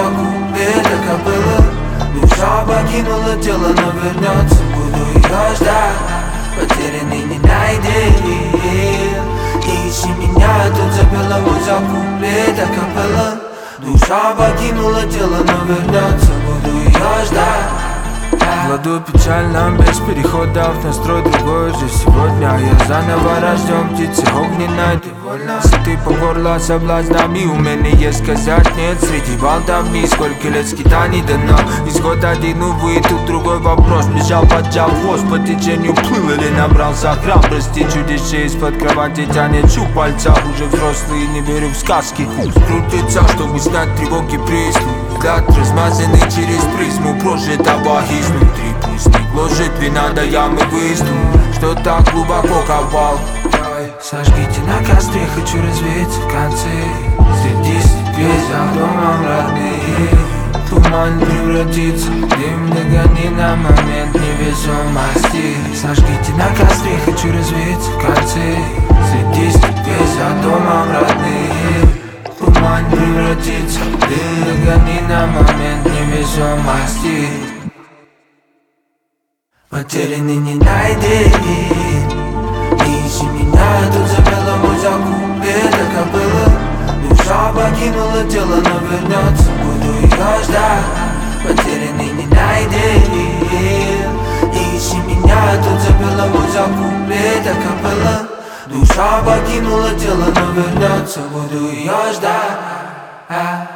закупит акапелла. Душа покинула тело, но вернется, буду ее ждать. Потерянный не найден. Ищи меня, тут запела мой закупит акапелла. Душа покинула тело, но вернется, буду ее ждать. Кладу печаль нам без переходов, настрой другой уже сегодня. Я заново рожден, птицы огненной, ты вольна. Сыты по горло соблазнами, умение сказать нет. Среди волнами сколько лет скитаний дано. Из года один, увы, тут другой вопрос. Бежал, поджал хвост, по течению плыл или набрался храбрости. Чудище из-под кровати тянет щупальца. Уже взрослый, не верю в сказки. Крутится, чтобы снять тревоги приступ. Взгляд размазанный через призму прожитого изнутри. Пусть не гложет вина до ямы выступ, что так глубоко копал. Сожгите на костре, хочу развеяться в конце. Среди степей за домом родные. Туман превратится в дым, догони на момент невесомости. Сожгите на костре, хочу развеяться в конце. Среди степей за домом родные. Туман превратится в дым, догони на момент невесомости. Потерянный не найден. Ищи меня, тут запела мой закупит акапелла. Душа покинула тело, но вернется, буду ее ждать. Потерянный не найден. Ищи меня, тут запела мой закупит акапелла. Душа покинула тело, но вернется, буду ее ждать.